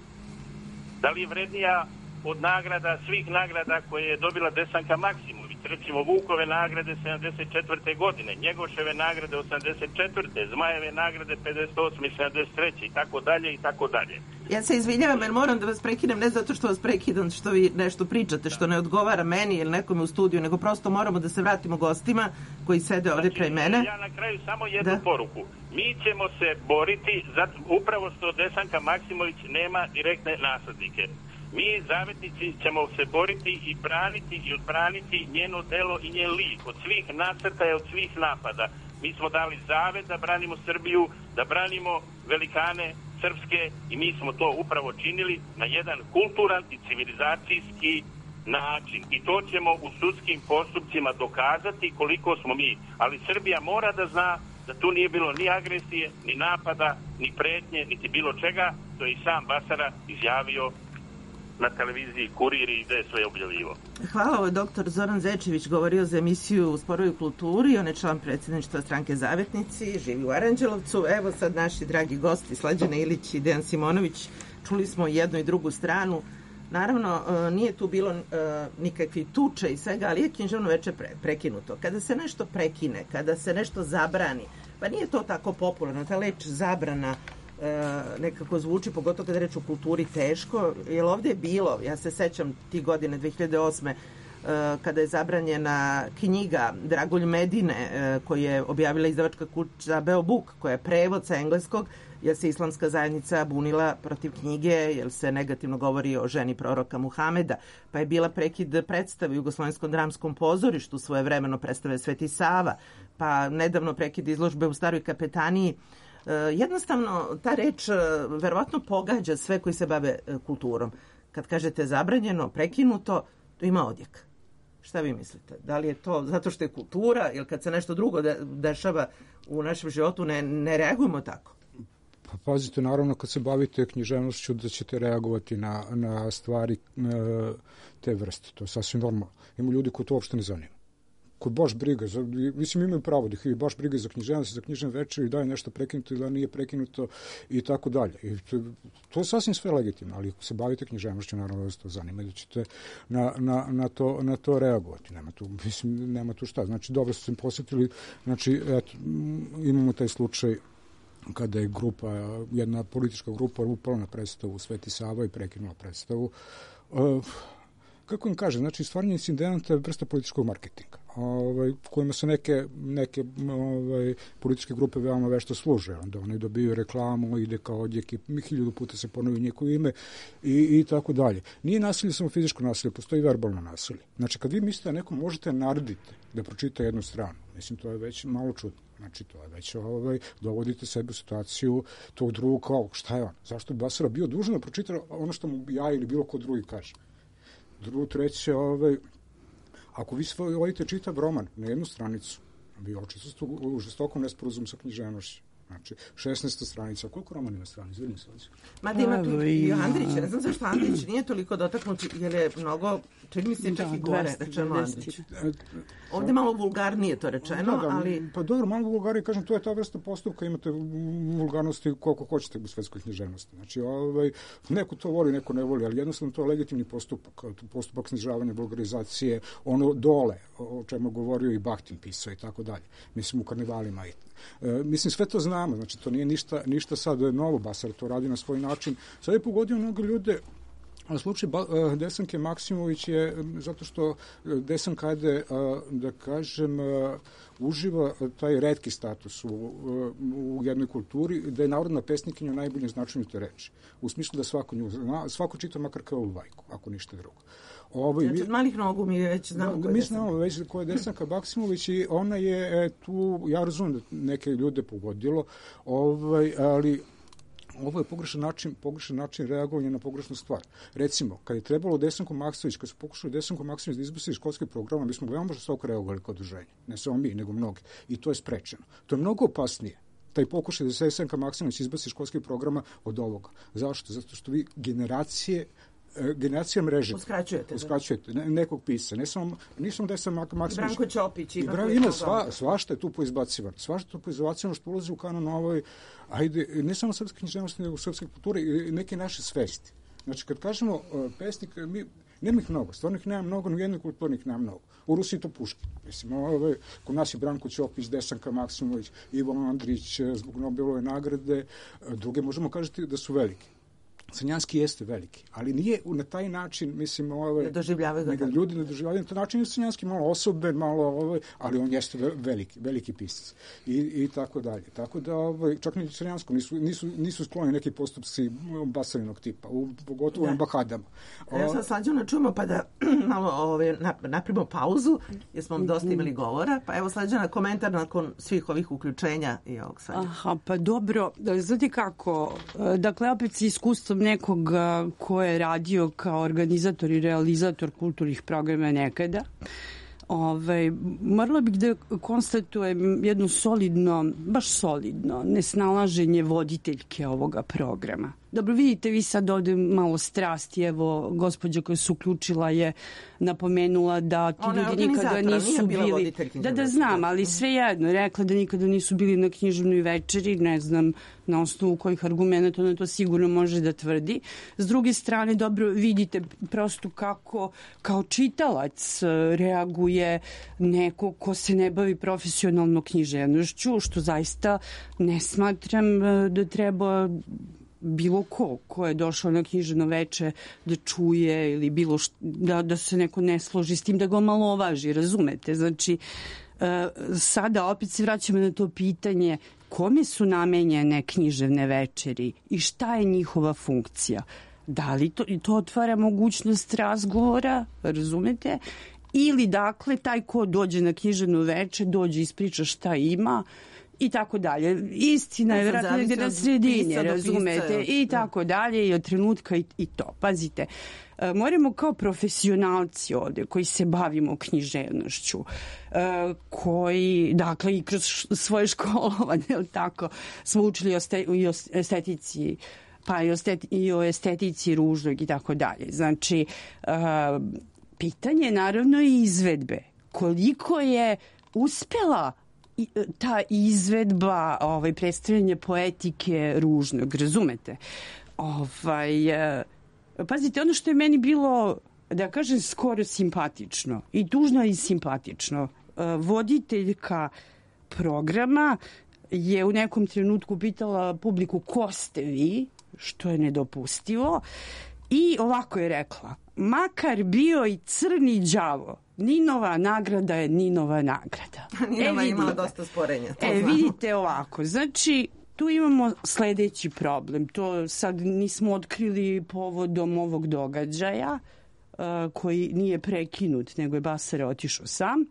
Da li je vrednija od nagrada, svih nagrada koje je dobila Desanka Maksimović? Recimo Vukove nagrade sedamdeset četvrte godine, Njegoševe nagrade osamdeset četvrte, Zmajeve nagrade pedeset osme i sedamdeset treće i tako dalje i tako dalje. Ja se izvinjavam jer moram da vas prekinem, ne zato što vas prekidam, što vi nešto pričate, što ne odgovara meni ili nekome u studiju, nego prosto moramo da se vratimo gostima koji sede ovdje kraj mene. Ja na kraju samo jednu da. poruku. Mi ćemo se boriti za, upravo što Desanka Maksimović nema direktne naslednike. Mi, zavetnici, ćemo se boriti i braniti i odbraniti njeno delo i njen lik od svih nasrtaja, od svih napada. Mi smo dali zavet da branimo Srbiju, da branimo velikane srpske i mi smo to upravo činili na jedan kulturan i civilizacijski način. I to ćemo u sudskim postupcima dokazati koliko smo mi. Ali Srbija mora da zna da tu nije bilo ni agresije, ni napada, ni pretnje, niti bilo čega. To je i sam Basara izjavio na televiziji Kurir i gde je sve objavljivo. Hvala, ovo je doktor Zoran Zečević govorio za emisiju Sporovi u kulturi. On je član predsjedništva stranke Zavetnici, živi u Aranđelovcu. Evo sad naši dragi gosti Slađana Ilić i Dejan Simonović. Čuli smo jednu i drugu stranu. Naravno, nije tu bilo nikakvi tuče i svega, ali je književno veče pre, prekinuto. Kada se nešto prekine, kada se nešto zabrani, pa nije to tako popularno. Ta leč zabrana nekako zvuči, pogotovo kada reč o kulturi, teško, jer ovdje je bilo, ja se sećam tih godine dve hiljade osme kada je zabranjena knjiga Dragulj Medine koju je objavila izdavačka kuća Beobuk, koja je prevod sa engleskog, jer se islamska zajednica bunila protiv knjige, jer se negativno govori o ženi proroka Muhameda, pa je bila prekid predstave u Jugoslovenskom dramskom pozorištu, svojevremeno predstave Sveti Sava, pa nedavno prekid izložbe u Staroj kapetaniji. Jednostavno, ta reč verovatno pogađa sve koji se bave kulturom. Kad kažete zabranjeno, prekinuto, to ima odjek. Šta vi mislite? Da li je to zato što je kultura, ili kad se nešto drugo de- dešava u našem životu, ne, ne reagujemo tako? Pa pazite, naravno, kad se bavite književnošću, da ćete reagovati na, na stvari e, te vrste. To je sasvim normalno. Ima ljudi koji to uopšte ne zanima. Koji baš briga, za, mislim imaju pravo da ih i baš briga za književnost, za književne večeri, da je nešto prekinuto ili da nije prekinuto i tako dalje. I to, to je sasvim sve legitimno, ali ako se bavite književnošću, naravno da se to zanima i da ćete na, na, na, to, na to reagovati. Nema tu, mislim, nema tu šta. Znači, dobro su se posjetili, znači, eto, imamo taj slučaj kada je grupa, jedna politička grupa upala na predstavu Sveti Sava i prekinula predstavu. Uh, kako im kaže, znači stvaranje incidenta je vrsta političkog marketinga, ovaj, kojima se neke, neke ovaj, političke grupe veoma vešto služe. Onda oni dobiju reklamu, ide kao odjek i hiljadu puta se ponovi njihovo ime i, i tako dalje. Nije nasilje samo fizičko nasilje, postoji verbalno nasilje. Znači, kad vi mislite da nekom možete narediti da pročita jednu stranu, mislim, to je već malo čudno. Znači, to je već, ovaj, dovodite sebe u situaciju tog drugog kao, šta je on? Zašto bi Basara bio dužan da pročita ono što mu ja ili bilo ko drugi kaže? Drugo, treće, ovaj, ako vi svojite čitav roman na jednu stranicu, vi očito u žestokom nesporazumu sa književnošću. Znači, šesnaesta stranica. Koliko roman ima stranic? Vidim se ovdje. Mada ima tu i Andrić. Ne znam zašto Andrić nije toliko dotaknut, jer je mnogo, čini mi se čak i gore rečeno Andrić. Ovdje malo vulgarnije to rečeno, da, da, ali... Pa dobro, malo vulgarnije, kažem, to je ta vrsta postupka, imate vulgarnosti koliko hoćete u svetskoj književnosti. Znači, ovaj, neko to voli, neko ne voli, ali jednostavno to je legitimni postupak, postupak snižavanja, vulgarizacije, ono dole, o čemu govorio i Bahtin pisao i tako dalje. Mislim, u karnevalima i E, mislim, sve to znamo, znači to nije ništa, ništa sad novo, Basar to radi na svoj način. Sad je pogodio mnogo ljude, a slučaj ba, Desanke Maksimović je zato što Desanka ajde, da kažem, uživa taj retki status u, u jednoj kulturi, da je narodna pesnikinja u najboljem značenju te reči. U smislu da svako nju zna, svako čita makar kao vajku, ako ništa drugo. Ovaj, znači, od malih nogu mi već znamo da, ko je mi Desanka. znamo već ko je Desanka Maksimović i ona je e, tu, ja razumem da neke ljude pogodilo, ovaj, ali ovo je pogrešan način, pogrešan način reagovanja na pogrešnu stvar. Recimo, kad je trebalo Desanku Maksimović, kad su pokušali Desanku Maksimović da izbaci iz školskih programa, mi smo veoma žestoko reagovali kao udruženje. Ne samo mi, nego mnogi. I to je sprečeno. To je mnogo opasnije, taj pokušaj da se Desanka Maksimović izbaci iz školskih programa od ovoga. Zašto? Zato što vi generacije generacija mreže. Uskraćujete. Uskraćujete ne, nekog pisa. Ne samo, nisam da sam Maksimović. Branko Ćopić. I Bra, ima sva, svašta je tu poizbacivano. Svašta je tu poizbacivano što ulazi u kanon ovoj, ajde, ne samo srpske književnosti, nego srpske kulture i neke naše svesti. Znači, kad kažemo uh, pesnik, mi nema ih mnogo, stvarno ih nema mnogo, no jednog kulturnih nema mnogo. U Rusiji to Puškin. Mislim, ovaj, kod nas je Branko Ćopić, Desanka Maksimović, Ivo Andrić, zbog Nobelove nagrade, druge možemo kažeti da su velike. Crnjanski jeste veliki, ali nije na taj način, mislim, ovaj, ne doživljavaju ga. Ljudi ne doživljavaju na taj način, je Crnjanski malo osoben, malo, ovaj, ali on jeste veliki, veliki pisac i, i tako dalje. Tako da, ovaj, čak ni Crnjanskom nisu, nisu, nisu skloni neki postupci Basarinog tipa, u, pogotovo na Bahadama. Ja sad Slađana čujemo pa da malo ovaj, napravimo pauzu, jer smo dosta imali govora, pa evo Slađana komentar nakon svih ovih uključenja i ovog svađa. Aha, pa dobro, znate kako, dakle, opet si iskustvom nekog ko je radio kao organizator i realizator kulturnih programa nekada. Ove, morala bih da konstatujem jedno solidno, baš solidno nesnalaženje voditeljke ovoga programa. Dobro, vidite vi sad ovde malo strasti, evo, gospođa koja se uključila je napomenula da ti Ona ljudi nikada nisu bili... Da, da znam, ali svejedno, rekla da nikada nisu bili na književnoj večeri, ne znam na osnovu kojih argumenta ona to sigurno može da tvrdi. S druge strane, dobro, vidite prosto kako kao čitalac reaguje neko ko se ne bavi profesionalno književnošću, što zaista ne smatram da treba bilo ko ko je došao na književno veče da čuje ili bilo što, da, da se neko ne složi s tim, da ga omalovaži, razumete? Znači, sada opet se vraćamo na to pitanje kome su namenjene književne večeri i šta je njihova funkcija. Da li to, to otvara mogućnost razgovora, razumete? Ili dakle taj ko dođe na književnu večer, dođe i ispriča šta ima i tako dalje. Istina je vjerojatno negdje na sredini, razumete, i tako dalje i od trenutka i, i to. Pazite, moramo kao profesionalci ovdje koji se bavimo književnošću, koji, dakle, i kroz svoje školovanje, tako, smo učili i o estetici, pa i o, esteti, i o estetici ružnog i tako dalje. Znači, pitanje je naravno i izvedbe. Koliko je uspjela ta izvedba, ovaj, predstavljanje poetike ružnog, razumete? Ovaj, pazite, ono što je meni bilo, da kažem, skoro simpatično, i tužno i simpatično, voditeljka programa je u nekom trenutku pitala publiku ko ste vi, što je nedopustivo, i ovako je rekla: makar bio i crni đavo, Ninova nagrada je Ninova nagrada. Ninova e, je imala dosta sporenja. To e, znamo. Vidite ovako, znači tu imamo sledeći problem. To sad nismo otkrili povodom ovog događaja uh, koji nije prekinut, nego je Basara otišao sam.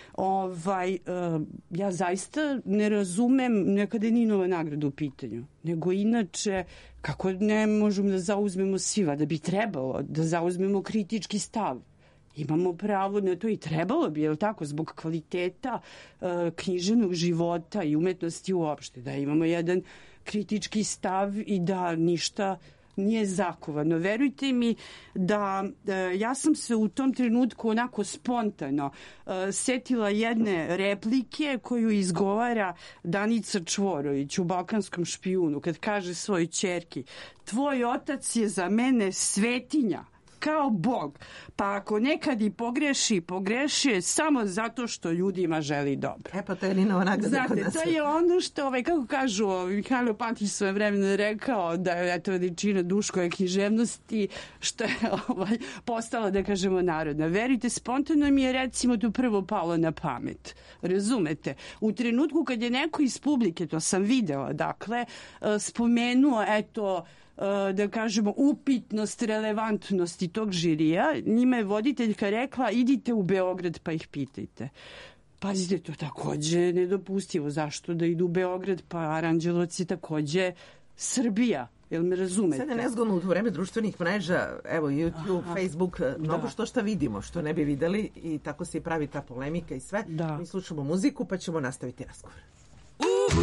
Ovaj, uh, ja zaista ne razumem, nekada je Ninova nagrada u pitanju, nego inače kako ne možemo da zauzmemo sviva, da bi trebalo da zauzmemo kritički stav. Imamo pravo na to i trebalo bi, je li tako, zbog kvaliteta uh, književnog života i umetnosti uopšte, da imamo jedan kritički stav i da ništa nije zakovano. Verujte mi da uh, ja sam se u tom trenutku onako spontano uh, setila jedne replike koju izgovara Danica Čvorović u Balkanskom špijunu kad kaže svojoj ćerki: tvoj otac je za mene svetinja, kao Bog, pa ako nekad i pogreši, pogreši je samo zato što ljudima želi dobro. E pa to je Ninova nagrada. Znate, to je ono što, ovaj, kako kažu, Mihajlo Pantić svoje vremena rekao da je eto veličina Duškove književnosti, što je ovaj, postala, da kažemo, narodna. Verujte, spontano mi je recimo to prvo palo na pamet. Razumete? U trenutku kad je neko iz publike, to sam videla, dakle, spomenuo, eto, da kažemo, upitnost, relevantnosti tog žirija, njima je voditeljka rekla: idite u Beograd pa ih pitajte. Pazite, to takođe nedopustivo. Zašto da idu u Beograd? Pa Aranđelovac je takođe Srbija. Jel me razumete? Sada je nezgodno u vreme društvenih mreža, evo YouTube, aha, Facebook, mnogo da. Što šta vidimo, što ne bi videli, i tako se i pravi ta polemika i sve. Da. Mi slušamo muziku pa ćemo nastaviti razgovor. Uh-huh.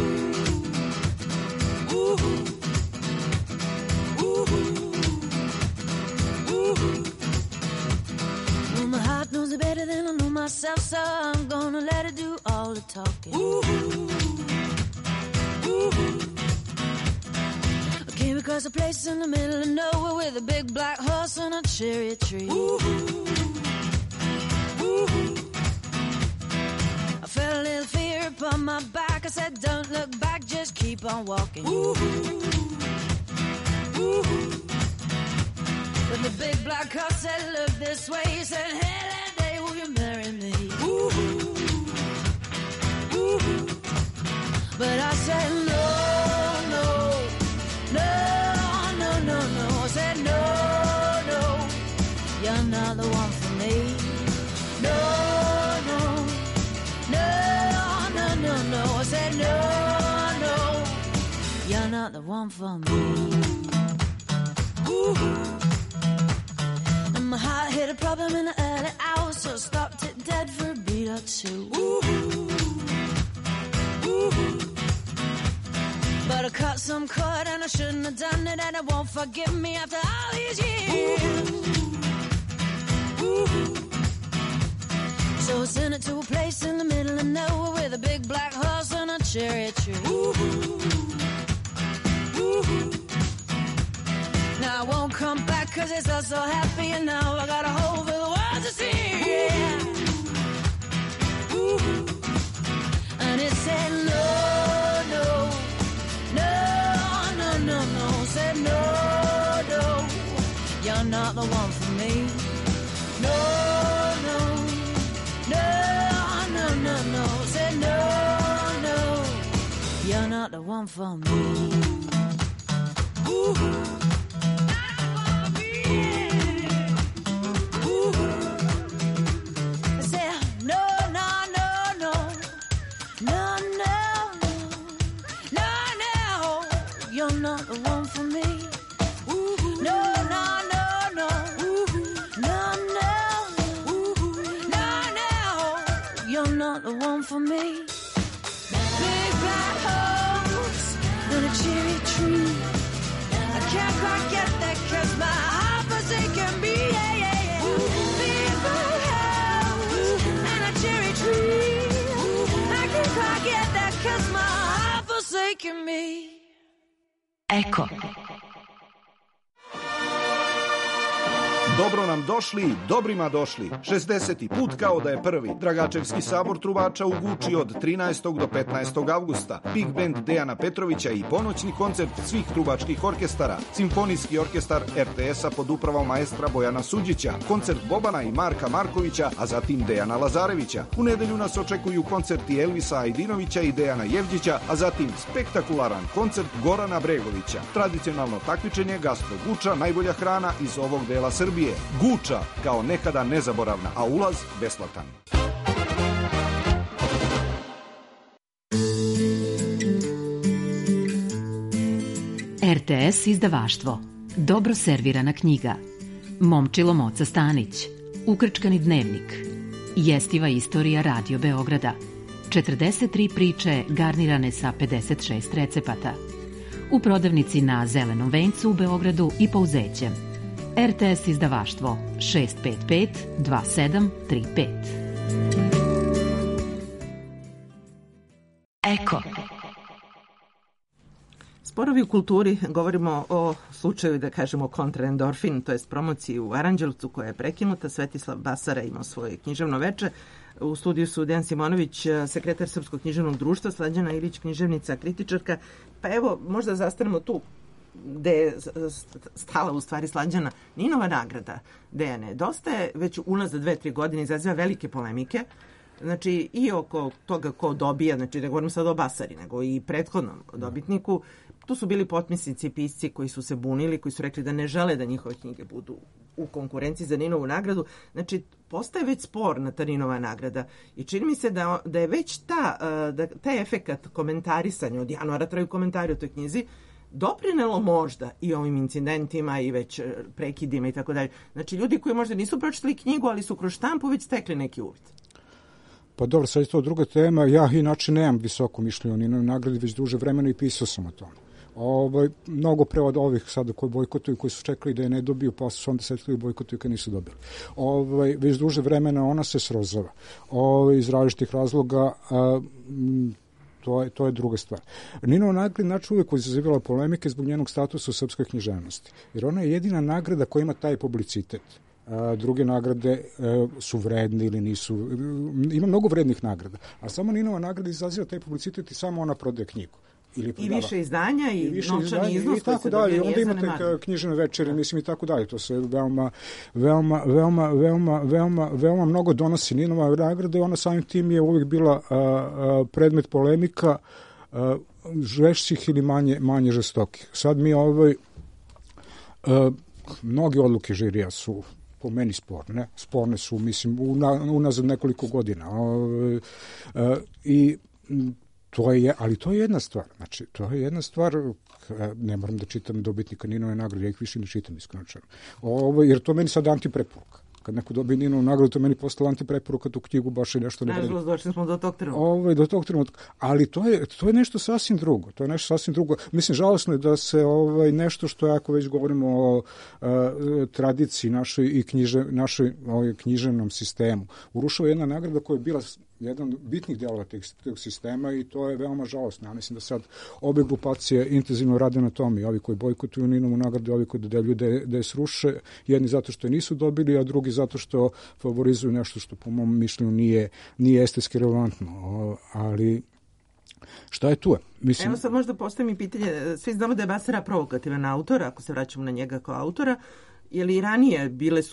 Uh-huh. Well, my heart knows it better than I know myself, so I'm gonna let it do all the talking. Ooh. Ooh. I came across a place in the middle of nowhere with a big black horse and a cherry tree. Ooh. Ooh. I felt a little fear upon my back. I said, don't look back, just keep on walking. Ooh. Ooh. But the big black horse said, look this way. He said, hey, that day, will you marry me? Ooh. Ooh. But I said, no, no, no, no, no, no. I said, no, no, you're not the one for me. No, no, no, no, no, no. I said, no, no, you're not the one for me. Ooh. My heart hit a problem in the early hours, so I stopped it dead for a beat or two. Ooh. Ooh. But I cut some cord and I shouldn't have done it, and it won't forgive me after all these years. Ooh. So I sent it to a place in the middle of nowhere with a big black horse and a cherry tree. Ooh. Ooh. Now I won't come back cause it's all so happy, and now I got a hole for the world to see. Yeah. Ooh. And it said no, no, no, no, no, no. Said no, no, you're not the one for me. No, no, no, no, no, no. not the one for me. Ooh. For me, big black holes and a cherry tree. I can't quite get that 'cause my heart forsaken me. Yeah, yeah, yeah. Big black holes and a cherry tree. I can't quite get that 'cause my heart forsaken me. Eko. Dobro nam došli, dobrima došli. šezdeseti put kao da je prvi. Dragačevski sabor trubača u Guči od trinaestog do petnaestog avgusta. Big band Dejana Petrovića i ponoćni koncert svih trubačkih orkestara. Simfonijski orkestar er te es-a pod upravom maestra Bojana Suđića. Koncert Bobana i Marka Markovića, a zatim Dejana Lazarevića. U nedelju nas očekuju koncerti Elvisa Ajdinovića i Dejana Jevđića, a zatim spektakularan koncert Gorana Bregovića. Tradicionalno takmičenje Gastro Guča, najbolja hrana iz ovog dela Srbije. Guča kao nekada nezaboravna, a ulaz besplatan. er te es izdavaštvo. Dobro servirana knjiga. Momčilo Moca Stanić. Ukrčkani dnevnik. Jestiva istorija Radio Beograda. četrdeset tri priče garnirane sa pedeset šest recepata. U prodavnici na Zelenom vencu u Beogradu i Pouzećem. er te es izdavaštvo šest pet pet dva sedam tri pet. Eko. Sporovi u kulturi, govorimo o slučaju, da kažemo, kontraendorfin, to je promociji u Aranđelovcu koja je prekinuta. Svetislav Basara imao svoje književno veče. U studiju su Dejan Simonović, sekretar Srpskog književnog društva, Slađana Ilić, književnica, kritičarka. Pa evo, možda zastanemo tu gde je stala u stvari Slađana. Ninova nagrada, Dejane, dosta je već unazad dve, tri godine izaziva velike polemike. Znači i oko toga ko dobija, znači ne govorim sad o Basari, nego i prethodnom dobitniku. Tu su bili potpisnici i pisci koji su se bunili, koji su rekli da ne žele da njihove knjige budu u konkurenciji za Ninovu nagradu. Znači, postaje već sporna ta Ninova nagrada i čini mi se da, da je već ta, da, taj efekat komentarisanja, od januara traju komentari o toj knjizi, doprinelo možda i ovim incidentima i već prekidima i tako dalje. Znači, ljudi koji možda nisu pročitali knjigu, ali su kroz štampu već stekli neki uvid. Pa dobro, sad je to druga tema. Ja inače nemam visoko mišljenje o Ninovoj nagradi već duže vremena i pisao sam o tome. Ovaj, mnogo pre od ovih sada koji bojkotuju, koji su čekali da je ne dobiju, pa su onda setili bojkotuju kad nisu dobili. Ovaj, već duže vremena ona se srozava. Ovaj, iz različitih razloga, a, m, to, je, to je druga stvar. Ninova nagrada znači uvijek izazivala polemike zbog njenog statusa u srpskoj književnosti. Jer ona je jedina nagrada koja ima taj publicitet. A, druge nagrade a, su vredne ili nisu. Ima mnogo vrednih nagrada. A samo Ninova nagrada izaziva taj publicitet i samo ona prodaje knjigu. Ili I više izdanja i, i novčani iznos i tako dalje. Onda imate književne večere, mislim i tako dalje. To se veoma, veoma, veoma, veoma, veoma, veoma mnogo donosi Ninova nagrada i ona samim tim je uvijek bila a, a, predmet polemika a, žešćih ili manje, manje žestokih. Sad mi ovaj a, mnogi odluke žirija su po meni sporne. Sporne su, mislim, unazad nekoliko godina. A, a, I to je, ali to je jedna stvar. Znači, to je jedna stvar, ne moram da čitam dobitnika Ninove nagrade, ja ih više ne čitam iskreno. Ovo, jer to meni sad antipreporuka. Kad neko dobije Ninovu nagradu, to meni postala antipreporuka, tu knjigu baš i nešto ne vredi. Nažalost, došli smo do tog trenutka. Ovo, do tog trenutka. Ali to je, to je nešto sasvim drugo. To je nešto sasvim drugo. Mislim, žalosno je da se ovaj, nešto što, ako već govorimo o a, tradiciji našoj i knjiže, našoj ovaj, književnom sistemu, urušava jedna nagrada koja je bila jedan bitnih delova tog sistema i to je veoma žalostno. Ja mislim da sad obe grupacije intenzivno rade na tome, i ovi koji bojkotuju Ninovu nagradu, ovi koji dodeljuju da, da je sruše, jedni zato što je nisu dobili, a drugi zato što favorizuju nešto što po mom mišljenju nije, nije estetski relevantno. Ali šta je tu? Mislim... Evo sad možda postavim i pitanje, svi znamo da je Basara provokativan autor, ako se vraćamo na njega kao autora, je li i ranije bile su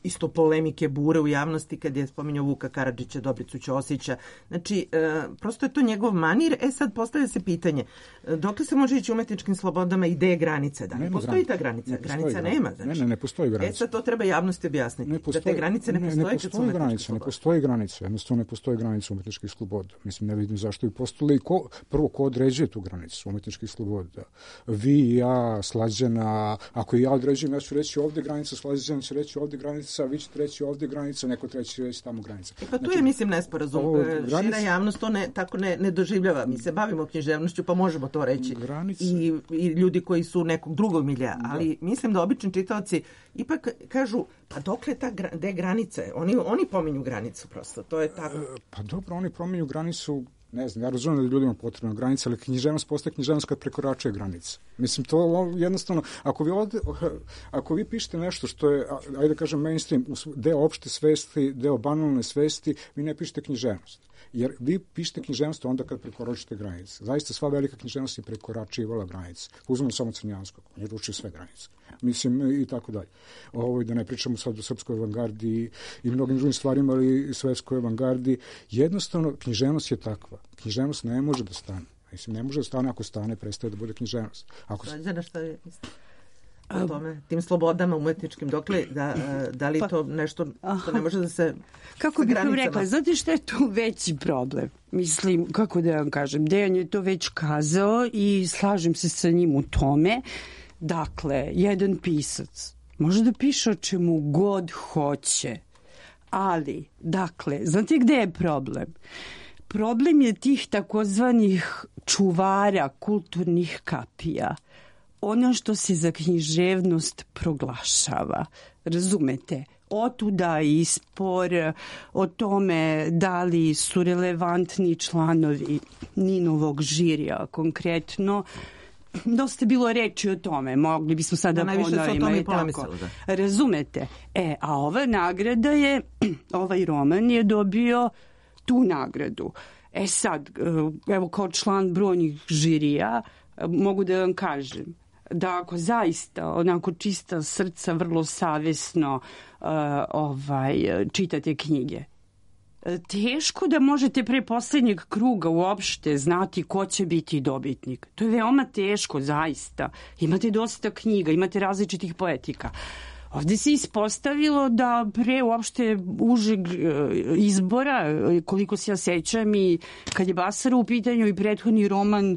isto polemike, bure u javnosti kad je spominjao Vuka Karadžića, Dobricu Ćosića. Znači, e, prosto je to njegov manir. E sad postavlja se pitanje, dokle se može ići umetničkim slobodama i gde je granica? Da ne nema postoji granice. ta granica? Ne granica granice. nema. Znači. Ne, ne, ne postoji granica. E sad to treba javnosti objasniti. Ne postoji, da te granice ne, ne postoje. Ne postoji granice, ne postoji granice. Jednostavno ne postoji granica umetničkih sloboda. Mislim, ne vidim zašto bi postali. Ko, prvo, ko određuje tu granicu umetničkih sloboda? Vi, ja, Slađana. Ako i ja određujem, ja ću reći ovde granica, Slađana će reći ovde granica, vi ćete reći ovde granica, neko treći će reći tamo granica. E pa tu znači, je, mislim, nesporazum. Ovo, granic... Šira javnost to ne, tako ne, ne doživljava. Mi se bavimo književnošću, pa možemo to reći. Granice. I, I ljudi koji su nekog drugog milja. Ali da. Mislim da obični čitaoci ipak kažu, pa dokle ta gra, de granice? Oni, oni pominju granicu prosto. To je tako. E, pa dobro, oni pominju granicu. Ne znam, ja razumijem da je ljudima potrebna granica, ali književnost postaje književnost kad prekoračuje granice. Mislim, to jednostavno, ako vi, ovde, ako vi pišete nešto što je, ajde da kažem, mainstream, deo opšte svesti, deo banalne svesti, vi ne pišete književnost. Jer vi pišete književnost onda kad prekoračite granice. Zaista sva velika književnost je prekoračivala granice. Uzmemo samo Crnjanskog, on je ručio sve granice. Mislim, i tako dalje. Ovo, da ne pričamo sad o srpskoj avangardi i mnogim drugim stvarima, ali i svetskoj avangardi. Jednostavno, književnost je takva. Književnost ne može da stane. Mislim, ne može da stane, ako stane, prestaje da bude književnost. Ako... Slađana, šta je, mislim? O tome, tim slobodama umetničkim, dokle, da, da li pa, to nešto što ne može da se... Kako bih vam rekla, znate što je tu veći problem? Mislim, kako da vam kažem, Dejan je to već kazao i slažem se sa njim u tome. Dakle, jedan pisac može da piše o čemu god hoće, ali, dakle, znate gde je problem? Problem je tih takozvanih čuvara kulturnih kapija. Ono što se za književnost proglašava. Razumete? Otuda i spor o tome da li su relevantni članovi Ninovog žirija konkretno. Dosta je bilo reči o tome. Mogli bismo sada da, ponovimo. I tako. Da. Razumete? E, a ova nagrada je, ovaj roman je dobio tu nagradu. E sad, evo kao član brojnih žirija, mogu da vam kažem da ako zaista onako čista srca vrlo savjesno uh, ovaj, čitate knjige, teško da možete pre poslednjeg kruga uopšte znati ko će biti dobitnik. To je veoma teško, zaista. Imate dosta knjiga, imate različitih poetika. Ovde se ispostavilo da pre uopšte užeg izbora, koliko se ja sećam, i kad je Basara u pitanju i prethodni roman,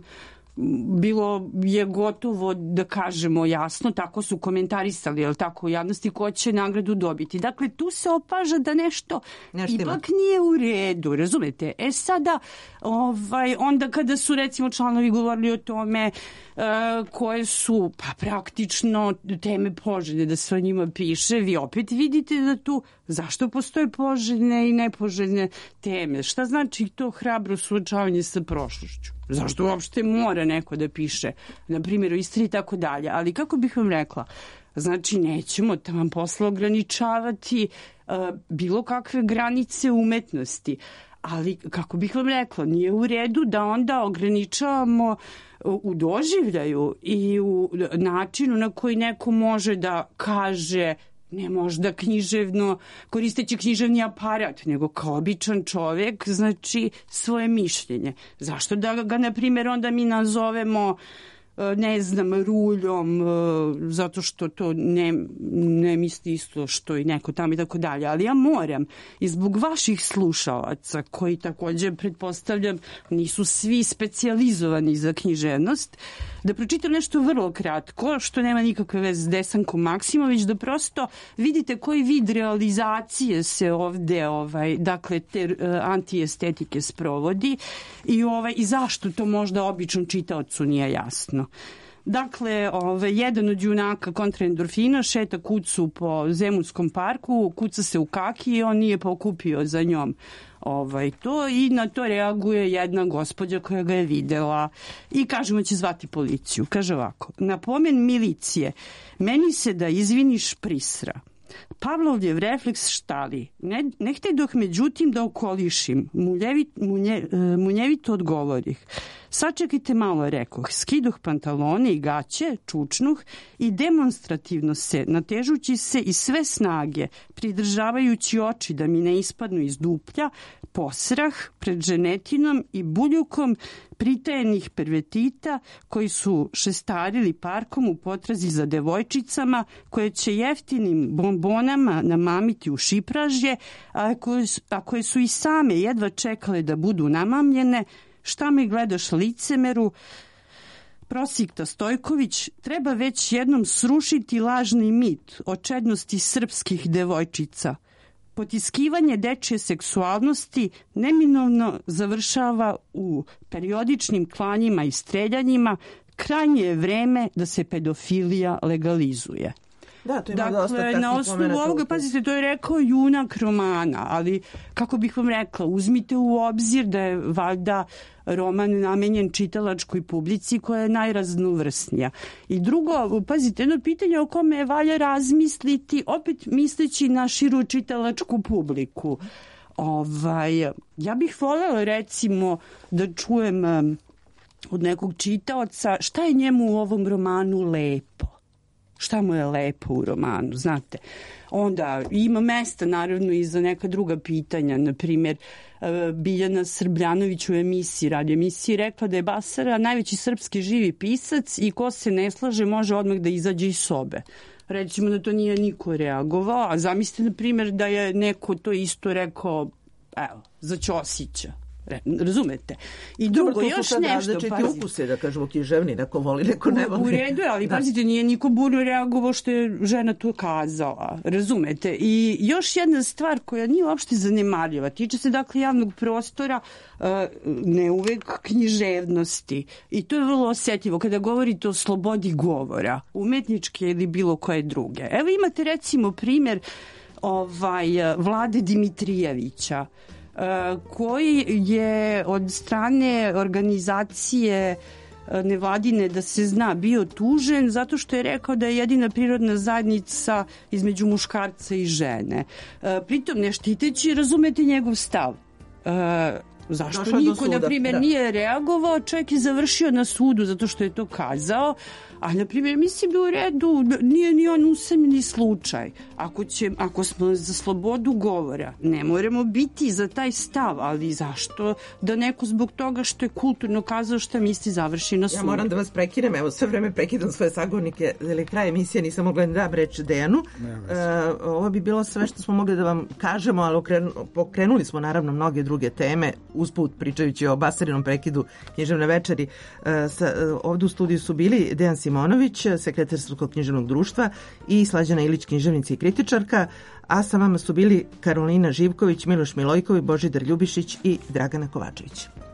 bilo je gotovo, da kažemo jasno, tako su komentarisali, jel tako, u javnosti, ko će nagradu dobiti. Dakle, tu se opaža da nešto Neštima. ipak nije u redu, razumete? E sada, ovaj, onda kada su recimo članovi govorili o tome uh, koje su pa praktično teme poželjne da se o njima piše, vi opet vidite da tu zašto postoje poželjne i nepoželjne teme. Šta znači to hrabro suočavanje sa prošlošću? Zašto uopšte mora neko da piše, na primjer, o istoriji i tako dalje. Ali kako bih vam rekla, znači nećemo da vam posle ograničavati uh, bilo kakve granice umetnosti. Ali, kako bih vam rekla, nije u redu da onda ograničavamo u doživljaju i u načinu na koji neko može da kaže ne možda književno, koristeći književni aparat, nego kao običan čovjek, znači svoje mišljenje. Zašto da ga, na primjer, onda mi nazovemo, ne znam, ruljom, zato što to ne, ne misli isto što i neko tamo i tako dalje. Ali ja moram, i zbog vaših slušalaca, koji također, pretpostavljam, nisu svi specijalizovani za književnost, da pročitam nešto vrlo kratko, što nema nikakve veze s Desankom Maksimović, da prosto vidite koji vid realizacije se ovde, ovaj, dakle, te uh, antiestetike sprovodi i, ovaj, i zašto to možda običnom čitaocu nije jasno. Dakle, ovaj, jedan od junaka kontraendorfina šeta kucu po Zemunskom parku, kuca se u kaki i on nije pokupio za njom ovaj, to i na to reaguje jedna gospođa koja ga je videla i kaže mu će zvati policiju. Kaže ovako, na pomen milicije, meni se da izviniš prisra. Pavlovljev refleks štali. Ne, ne htjedoh međutim da okolišim. Muljevit, munje, munjevito odgovorih. Sačekajte malo, rekoh. Skidoh pantalone i gaće, čučnuh i demonstrativno se, natežući se i sve snage, pridržavajući oči da mi ne ispadnu iz duplja, posrah pred ženetinom i buljukom pritajenih pervetita koji su šestarili parkom u potrazi za devojčicama koje će jeftinim bombonama namamiti u šipražje, a koje su, a koje su i same jedva čekale da budu namamljene. Šta mi gledaš, licemeru? Prosikta Stojković, treba već jednom srušiti lažni mit o čednosti srpskih devojčica. Potiskivanje dečje seksualnosti neminovno završava u periodičnim klanjima i streljanjima. Krajnje je vreme da se pedofilija legalizuje. Da, to ima dakle, dosta takvih na osnovu pomenata. ovoga, pazite, to je rekao junak romana, ali kako bih vam rekla, uzmite u obzir da je valjda roman namenjen čitalačkoj publici koja je najraznovrsnija. I drugo, pazite, jedno pitanje o kome je valja razmisliti, opet misleći na širu čitalačku publiku. Ovaj, ja bih voljela recimo da čujem um, od nekog čitaoca šta je njemu u ovom romanu lepo. Šta mu je lepo u romanu, znate. Onda ima mesta naravno i za neka druga pitanja, na primjer Biljana Srbljanović u emisiji, radio emisiji, rekla da je Basara najveći srpski živi pisac i ko se ne slaže može odmah da izađe iz sobe. Recimo da to nije niko reagovao, a zamislite na primjer da je neko to isto rekao, evo, za Ćosića. Razumete? I drugo, Dobro, još nešto, različiti pazi. ukuse, da kažemo književni, neko voli, neko ne voli. U redu je, ali da. Pazite, nije niko burno reagovao što je žena to kazala. Razumete? I još jedna stvar koja nije uopšte zanemarljiva, tiče se dakle javnog prostora, ne uvek književnosti. I to je vrlo osjetljivo kada govorite o slobodi govora, umetničke ili bilo koje druge. Evo imate recimo primjer ovaj, Vlade Dimitrijevića, koji je od strane organizacije nevladine da se zna bio tužen zato što je rekao da je jedina prirodna zajednica između muškarca i žene. Pritom ne štiteći, razumete njegov stav. Zašto Došao niko, do na primjer, da. nije reagovao, čovjek je završio na sudu zato što je to kazao, a na primjer mislim da u redu nije ni on usamljeni slučaj. Ako, će, ako smo za slobodu govora, ne moramo biti za taj stav, ali zašto da neko zbog toga što je kulturno kazao šta misli završi na sudu? Ja moram da vas prekinem, evo sve vreme prekidam svoje sagovornike, jer kraje emisije nisam mogla da dam reč Dejanu. Uh, ovo bi bilo sve što smo mogli da vam kažemo, ali okrenu, pokrenuli smo naravno mnoge druge teme, usput pričajući o Basarinom prekidu književne večeri. Uh, sa, uh, ovde u studiju su bili Dejan Simonović, sekretar Srpskog književnog društva, i Slađana Ilić, književnica i kritičarka, a sa vama su bili Karolina Živković, Miloš Milojković, Božidar Ljubišić i Dragana Kovačević.